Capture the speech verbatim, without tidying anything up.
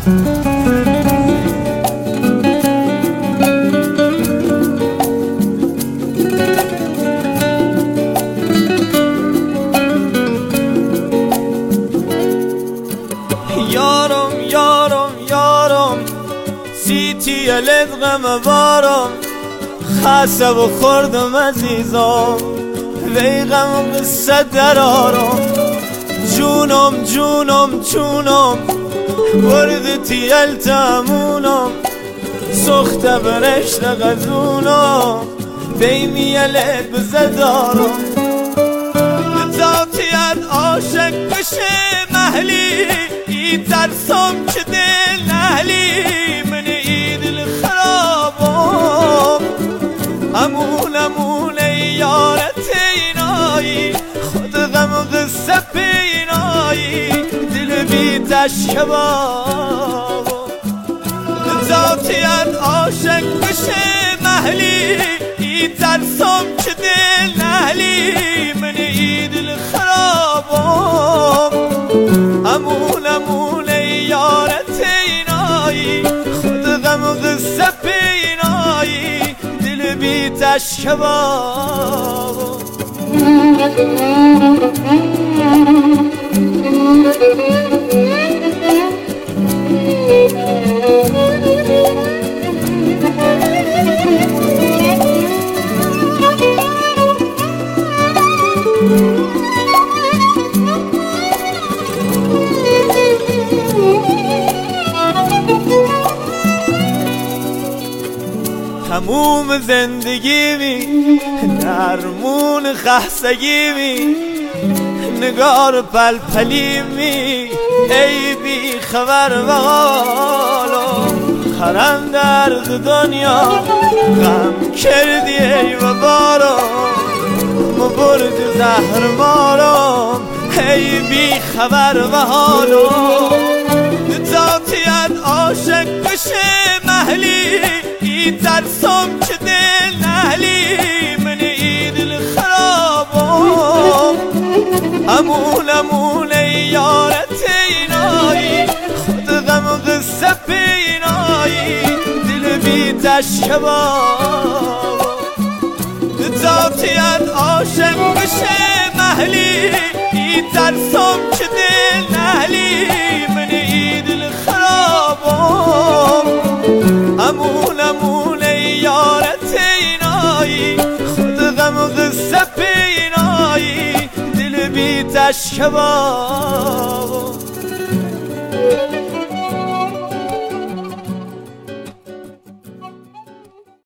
یارم یارم یارم سیتی لدغم بارم خسته و خوردم عزیزم وی غم قصه درارم جونم جونم جونم وردتی التمونم سخت برشت غزونم بیمیلت بزدارم ذاتیت عاشق بشه محلی ای ترسم که دل نهلی من ای دل خرابم امون امون یارت اینایی خود غم و قصه پینایی دل بی تشکبابم ذاتیت عاشق بشه محلی ای ترسم که دل نهلی من ای دل خرابم امون امون یارت اینایی خود غم و قصه پینایی دل بی تشکبابم تموم زندگی می درمون خستگی می نگار پلپلی می ای بی خبر و حالم خرم درد دنیا غم کردی ای و بارم مبرد زهر مارم ای بی خبر و حالم ذاتیت عاشق بشه محلی ای ترسم که دل نهلی من ای دل خرابم امون امون یارت اینایی خود غم و قصه پینایی دل بی تشکبابم ذاتیت عاشق بشه محلی ای ترسم که دل نهلی من ای دل خرابم امون امون یارت اینایی خود غم و قصه پینایی دل بی تشکبابم